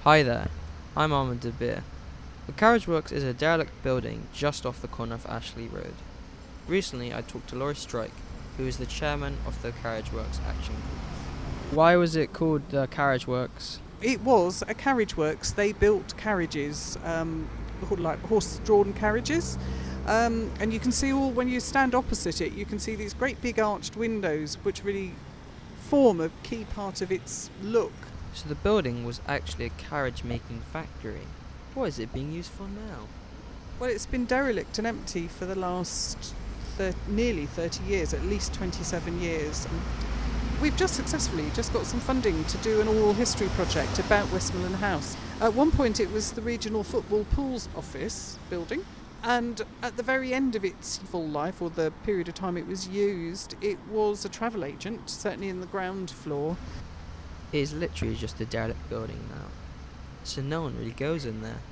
Hi there, I'm Armand De Beer. The Carriage Works is a derelict building just off the corner of Ashley Road. Recently, I talked to Laurie Strike, who is the chairman of the Carriage Works Action Group. Why was it called the Carriage Works? It was a carriage works. They built carriages, like horse-drawn carriages. And you can see when you stand opposite it, you can see these great big arched windows which really form a key part of its look. So the building was actually a carriage making factory. What is it being used for now? Well, it's been derelict and empty for the last nearly 30 years, at least 27 years. We've just successfully got some funding to do an oral history project about Westmoreland House. At one point it was the Regional Football Pools Office building, and at the very end of its full life, or the period of time it was used, it was a travel agent, certainly in the ground floor. It is literally just a derelict building now, so no one really goes in there.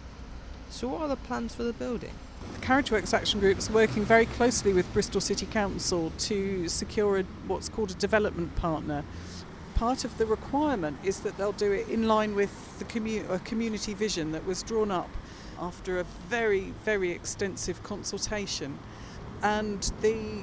So what are the plans for the building? The Carriage Works Action Group is working very closely with Bristol City Council to secure what's called a development partner. Part of the requirement is that they'll do it in line with a community vision that was drawn up after a very, very extensive consultation. And the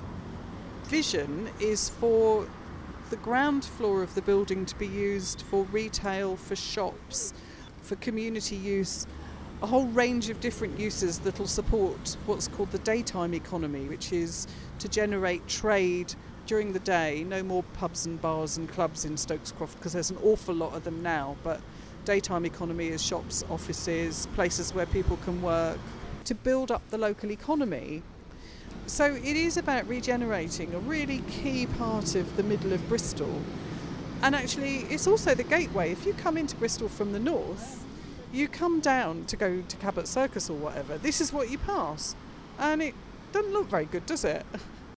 vision is for the ground floor of the building to be used for retail, for shops, for community use, a whole range of different uses that will support what's called the daytime economy, which is to generate trade during the day. No more pubs and bars and clubs in Stokes-Croft, because there's an awful lot of them now, but daytime economy is shops, offices, places where people can work, to build up the local economy. So it is about regenerating a really key part of the middle of Bristol. And actually it's also the gateway. If you come into Bristol from the north, you come down to go to Cabot Circus or whatever, this is what you pass. And it doesn't look very good, does it?